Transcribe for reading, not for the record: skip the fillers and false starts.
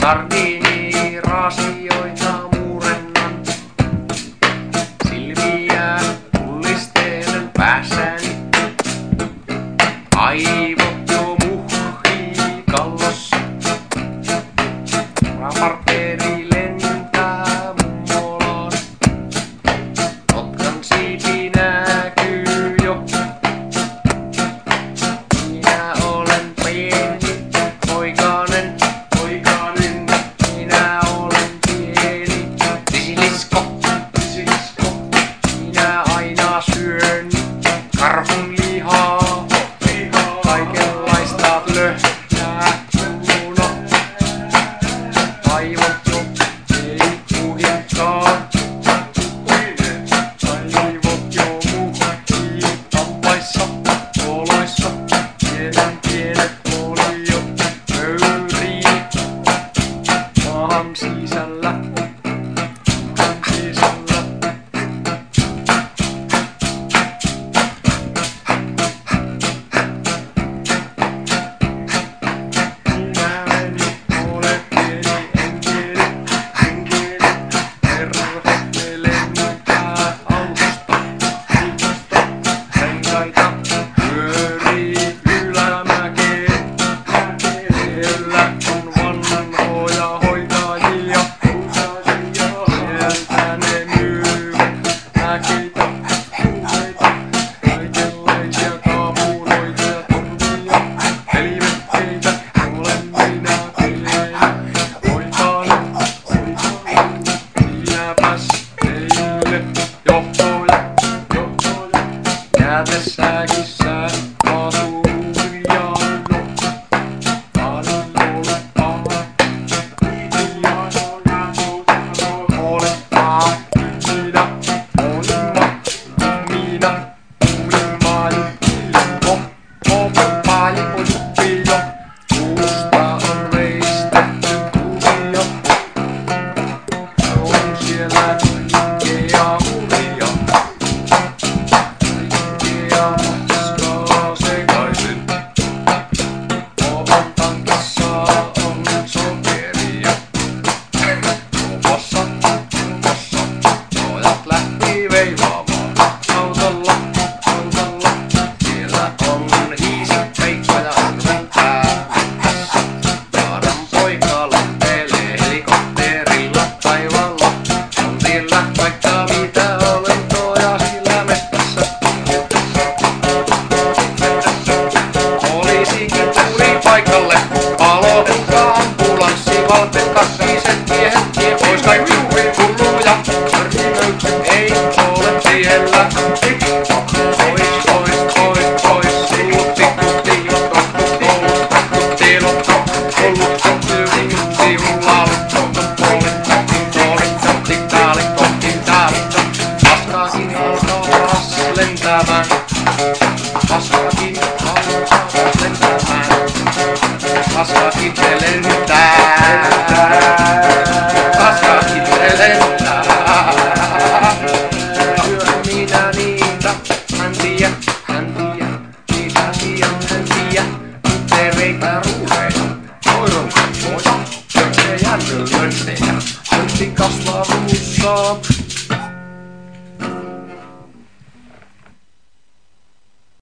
Sardiinirasioita muurennan. Silmiä pullistelen päässäni. Aivot jo muhii kallossa. Raparteeri lentää mummolaan. Kotkan siipi näkyy jo. Minä olen pieni poikanen. Minä olen pieni sisilisko. Minä aina syön karhun lihaa. Kaikenlaista löhnää muuna. Aivot jo ei puhinkaan. Aivot jo muhii hampaissa, oloissa. Pienet oliot pöyrii. Maahan sisällä. Jäätessäkissä asuu Jaano. Olettaa minä, minä, pomppaaji pussio. Puusta on veistetty kuvio. On siellä kaikkea unia. Veivaamaan autolla. Siellä on hiisit, peikko ja ylventää. Jaadan poika lentelee helikopterilla taivaalla. On tiellä vaikka mitä olentoja sillä metsässä. Poliisikin tuli paikalle. Palo, ambulanssi, valtet, kaksiset miehet, tie pois kaikki hulluja. Ei ole tiellä. Pois, sulutti, kutti, lotto, Paskakin alkaa lentämään. Paskakin se lentää. Minä niitä häntiä, häntiä, tereitä ruuheita. Koiron kasvoja, syöksee järvellä lönttejä, löntti kasvaa ruussaan.